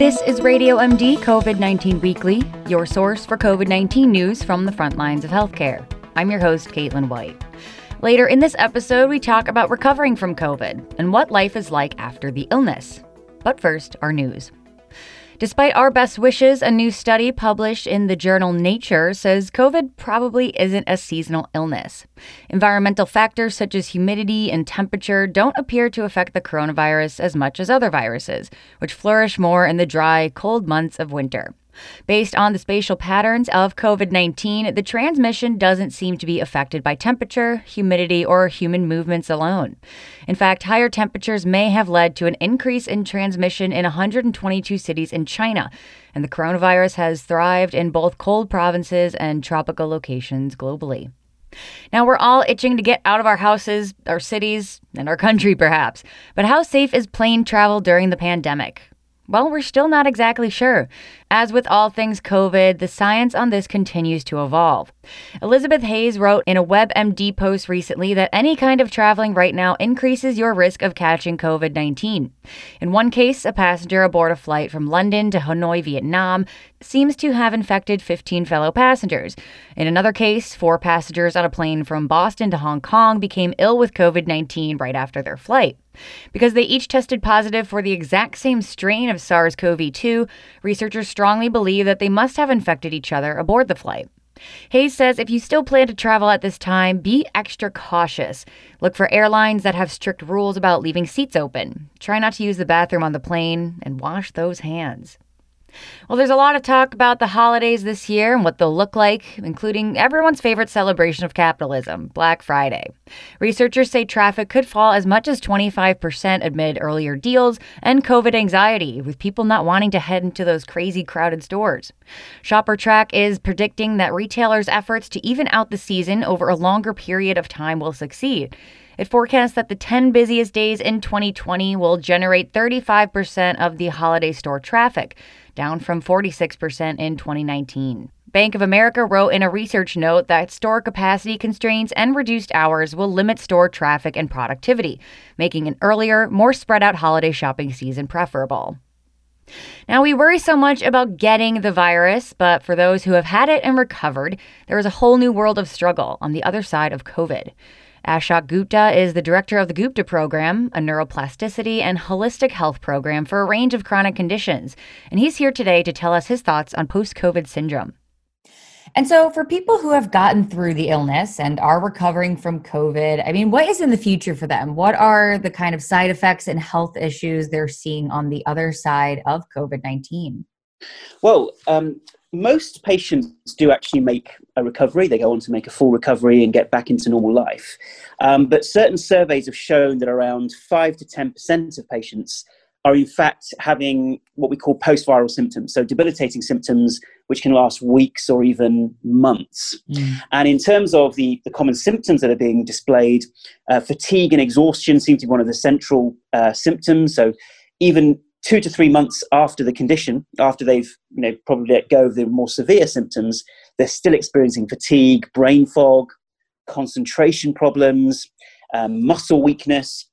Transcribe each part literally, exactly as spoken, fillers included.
This is Radio M D COVID nineteen Weekly, your source for COVID nineteen news from the front lines of healthcare. I'm your host, Caitlin White. Later in this episode, we talk about recovering from COVID and what life is like after the illness. But first, our news. Despite our best wishes, a new study published in the journal Nature says COVID probably isn't a seasonal illness. Environmental factors such as humidity and temperature don't appear to affect the coronavirus as much as other viruses, which flourish more in the dry, cold months of winter. Based on the spatial patterns of COVID nineteen, the transmission doesn't seem to be affected by temperature, humidity, or human movements alone. In fact, higher temperatures may have led to an increase in transmission in one hundred twenty-two cities in China, and the coronavirus has thrived in both cold provinces and tropical locations globally. Now, we're all itching to get out of our houses, our cities, and our country, perhaps. But how safe is plane travel during the pandemic? Well, we're still not exactly sure. As with all things COVID, the science on this continues to evolve. Elizabeth Hayes wrote in a WebMD post recently that any kind of traveling right now increases your risk of catching COVID nineteen. In one case, a passenger aboard a flight from London to Hanoi, Vietnam, seems to have infected fifteen fellow passengers. In another case, four passengers on a plane from Boston to Hong Kong became ill with COVID nineteen right after their flight. Because they each tested positive for the exact same strain of SARS-C o V two, researchers strongly believe that they must have infected each other aboard the flight. Hayes says if you still plan to travel at this time, be extra cautious. Look for airlines that have strict rules about leaving seats open. Try not to use the bathroom on the plane, and wash those hands. Well, there's a lot of talk about the holidays this year and what they'll look like, including everyone's favorite celebration of capitalism, Black Friday. Researchers say traffic could fall as much as twenty-five percent amid earlier deals and COVID anxiety, with people not wanting to head into those crazy crowded stores. ShopperTrack is predicting that retailers' efforts to even out the season over a longer period of time will succeed. It forecasts that the ten busiest days in twenty twenty will generate thirty-five percent of the holiday store traffic, down from forty-six percent in twenty nineteen. Bank of America wrote in a research note that store capacity constraints and reduced hours will limit store traffic and productivity, making an earlier, more spread out holiday shopping season preferable. Now, we worry so much about getting the virus, but for those who have had it and recovered, there is a whole new world of struggle on the other side of COVID. Ashok Gupta is the director of the Gupta Program, a neuroplasticity and holistic health program for a range of chronic conditions. And he's here today to tell us his thoughts on post-COVID syndrome. And so for people who have gotten through the illness and are recovering from COVID, I mean, what is in the future for them? What are the kind of side effects and health issues they're seeing on the other side of COVID nineteen? Well, um, most patients do actually make a recovery. They go on to make a full recovery and get back into normal life. Um, but certain surveys have shown that around five to ten percent of patients are in fact having what we call post-viral symptoms, so debilitating symptoms which can last weeks or even months. Mm. And in terms of the, the common symptoms that are being displayed, uh, fatigue and exhaustion seem to be one of the central uh, symptoms. So even two to three months after the condition, after they've you know probably let go of the more severe symptoms, they're still experiencing fatigue, brain fog, concentration problems, um, muscle weakness,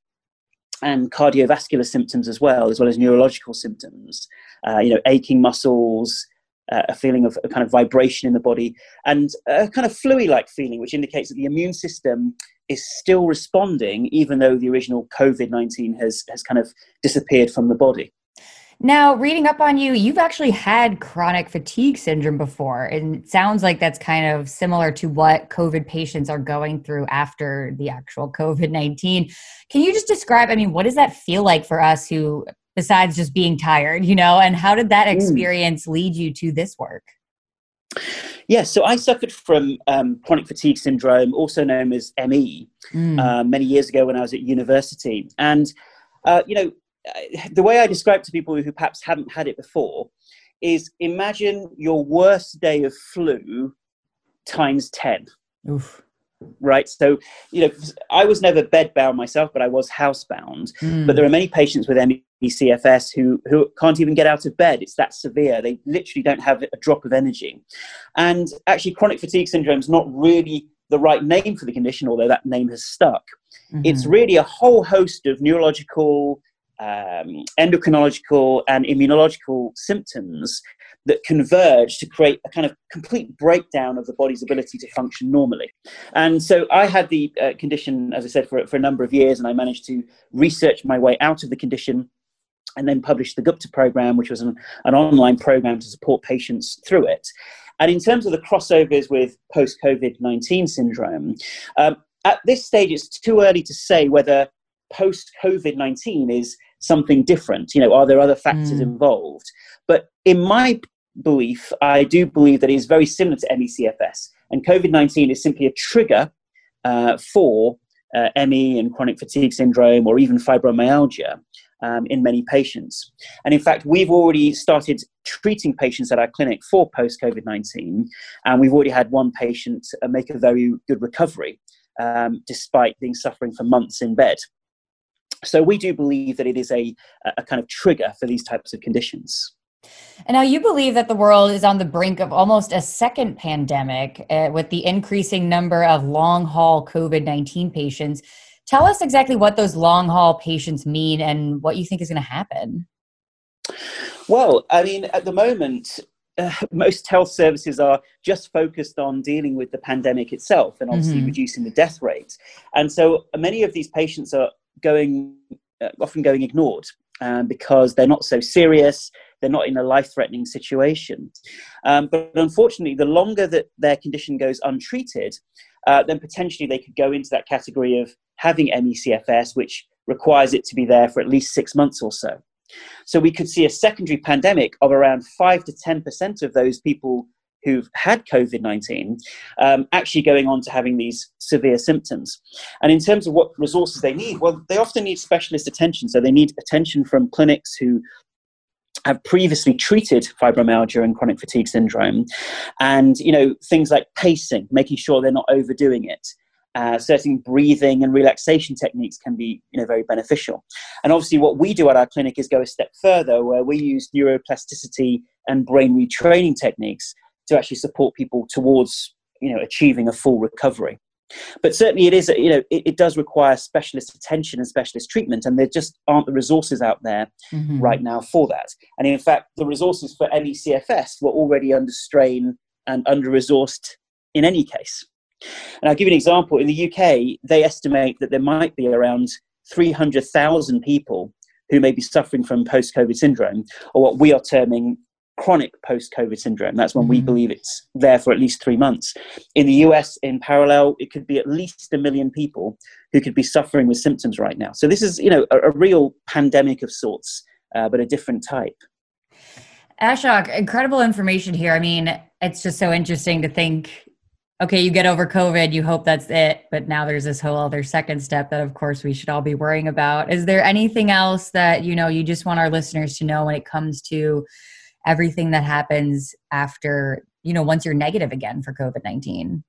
and cardiovascular symptoms as well, as well as neurological symptoms, uh, you know, aching muscles, uh, a feeling of a kind of vibration in the body, and a kind of flu-like feeling, which indicates that the immune system is still responding, even though the original COVID nineteen has, has kind of disappeared from the body. Now, reading up on you, you've actually had chronic fatigue syndrome before, and it sounds like that's kind of similar to what COVID patients are going through after the actual COVID nineteen. Can you just describe, I mean, what does that feel like for us who, besides just being tired, you know, and how did that experience mm. lead you to this work? Yes, yeah, so I suffered from um, chronic fatigue syndrome, also known as M E, mm. uh, many years ago when I was at university. And, uh, you know, the way I describe to people who perhaps haven't had it before is imagine your worst day of flu times ten. Oof. Right. So, you know, I was never bedbound myself, but I was housebound. Mm. But there are many patients with M E C F S who, who can't even get out of bed. It's that severe. They literally don't have a drop of energy. And actually, chronic fatigue syndrome is not really the right name for the condition, although that name has stuck. Mm-hmm. It's really a whole host of neurological um, endocrinological and immunological symptoms that converge to create a kind of complete breakdown of the body's ability to function normally. And so I had the uh, condition, as I said, for, for a number of years, and I managed to research my way out of the condition and then published the Gupta program, which was an, an online program to support patients through it. And in terms of the crossovers with post-COVID nineteen syndrome, um, at this stage, it's too early to say whether post-COVID nineteen is something different. You know, are there other factors mm. involved? But in my belief, I do believe that it is very similar to M E C F S. And COVID nineteen is simply a trigger uh, for uh, M E and chronic fatigue syndrome, or even fibromyalgia um, in many patients. And in fact, we've already started treating patients at our clinic for post-COVID nineteen. And we've already had one patient uh, make a very good recovery, um, despite being suffering for months in bed. So we do believe that it is a, a kind of trigger for these types of conditions. And now you believe that the world is on the brink of almost a second pandemic uh, with the increasing number of long-haul COVID nineteen patients. Tell us exactly what those long-haul patients mean and what you think is going to happen. Well, I mean, at the moment, uh, most health services are just focused on dealing with the pandemic itself and obviously mm-hmm. reducing the death rate. And so many of these patients are going, uh, often going ignored um, because they're not so serious. They're not in a life-threatening situation. Um, but unfortunately, the longer that their condition goes untreated, uh, then potentially they could go into that category of having M E C F S, which requires it to be there for at least six months or so. So we could see a secondary pandemic of around five to ten percent of those people who've had COVID nineteen um, actually going on to having these severe symptoms. And in terms of what resources they need, well, they often need specialist attention. So they need attention from clinics who have previously treated fibromyalgia and chronic fatigue syndrome, and you know, things like pacing, making sure they're not overdoing it. Uh, certain breathing and relaxation techniques can be, you know, very beneficial. And obviously what we do at our clinic is go a step further, where we use neuroplasticity and brain retraining techniques to actually support people towards, you know, achieving a full recovery. But certainly it is, you know, it, it does require specialist attention and specialist treatment, and there just aren't the resources out there mm-hmm. right now for that. And in fact, the resources for M E C F S were already under strain and under-resourced in any case. And I'll give you an example. In the U K, they estimate that there might be around three hundred thousand people who may be suffering from post-COVID syndrome, or what we are terming chronic post-COVID syndrome. That's when mm-hmm. we believe it's there for at least three months. In the U S, in parallel, it could be at least a million people who could be suffering with symptoms right now. So this is, you know, a, a real pandemic of sorts, uh, but a different type. Ashok, incredible information here. I mean, it's just so interesting to think, okay, you get over COVID, you hope that's it, but now there's this whole other second step that, of course, we should all be worrying about. Is there anything else that, you know, you just want our listeners to know when it comes to everything that happens after, you know, once you're negative again for COVID nineteen?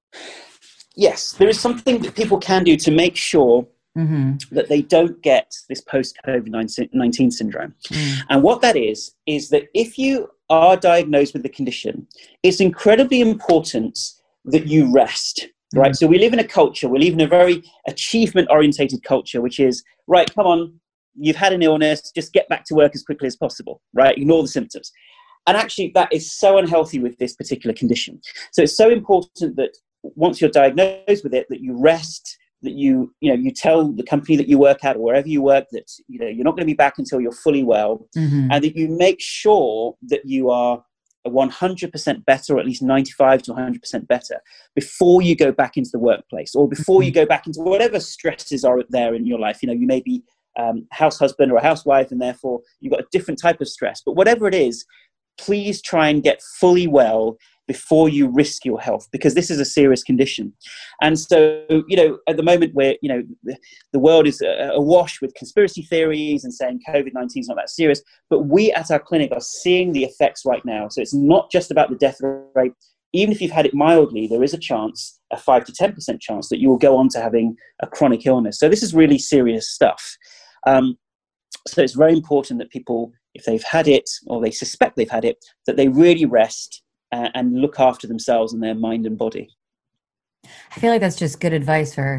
Yes, there is something that people can do to make sure mm-hmm. that they don't get this post-COVID nineteen syndrome. Mm. And what that is, is that if you are diagnosed with the condition, it's incredibly important that you rest, right? Mm. So we live in a culture, we live in a very achievement-orientated culture, which is, right, come on, you've had an illness, just get back to work as quickly as possible, right? Ignore the symptoms. And actually, that is so unhealthy with this particular condition. So it's so important that once you're diagnosed with it, that you rest, that you, you know, you tell the company that you work at or wherever you work that, you know, you're not going to be back until you're fully well, mm-hmm. and that you make sure that you are one hundred percent better, or at least ninety-five to one hundred percent better before you go back into the workplace, or before you go back into whatever stresses are there in your life. You know, you may be um, house husband or a housewife, and therefore you've got a different type of stress. But whatever it is, please try and get fully well before you risk your health, because this is a serious condition. And so, you know, at the moment where, you know, the, the world is uh, awash with conspiracy theories and saying COVID nineteen is not that serious, but we at our clinic are seeing the effects right now. So it's not just about the death rate. Even if you've had it mildly, there is a chance, a five to ten percent chance, that you will go on to having a chronic illness. So this is really serious stuff. Um, so it's very important that people, if they've had it or they suspect they've had it, that they really rest Uh, and look after themselves and their mind and body. I feel like that's just good advice for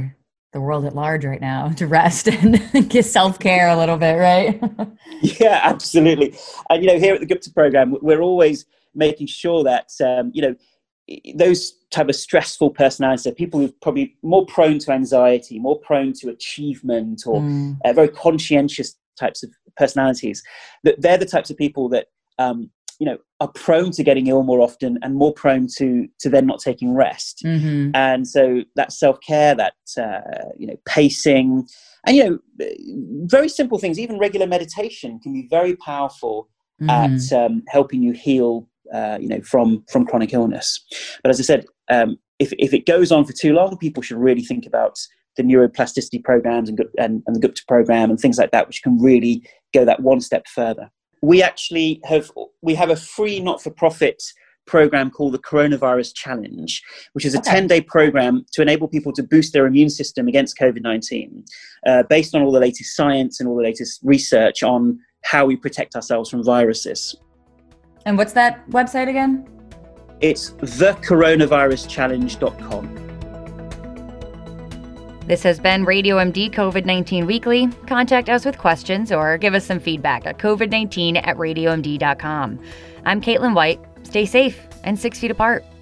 the world at large right now to rest and get self-care a little bit, right? Yeah, absolutely. And, you know, here at the Gupta program, we're always making sure that, um, you know, those type of stressful personalities, so people who're probably more prone to anxiety, more prone to achievement, or mm. uh, very conscientious types of personalities, that they're the types of people that, um, you know, are prone to getting ill more often and more prone to to then not taking rest. Mm-hmm. And so that self-care, that, uh, you know, pacing, and, you know, very simple things, even regular meditation can be very powerful mm-hmm. at um, helping you heal, uh, you know, from, from chronic illness. But as I said, um, if, if it goes on for too long, people should really think about the neuroplasticity programs and, and, and the Gupta program and things like that, which can really go that one step further. We actually have, we have a free not-for-profit program called the Coronavirus Challenge, which is a okay. ten-day program to enable people to boost their immune system against COVID nineteen, uh, based on all the latest science and all the latest research on how we protect ourselves from viruses. And what's that website again? It's the coronavirus challenge dot com. This has been Radio M D COVID nineteen Weekly. Contact us with questions or give us some feedback at covid nineteen at radio m d dot com. I'm Caitlin White. Stay safe and six feet apart.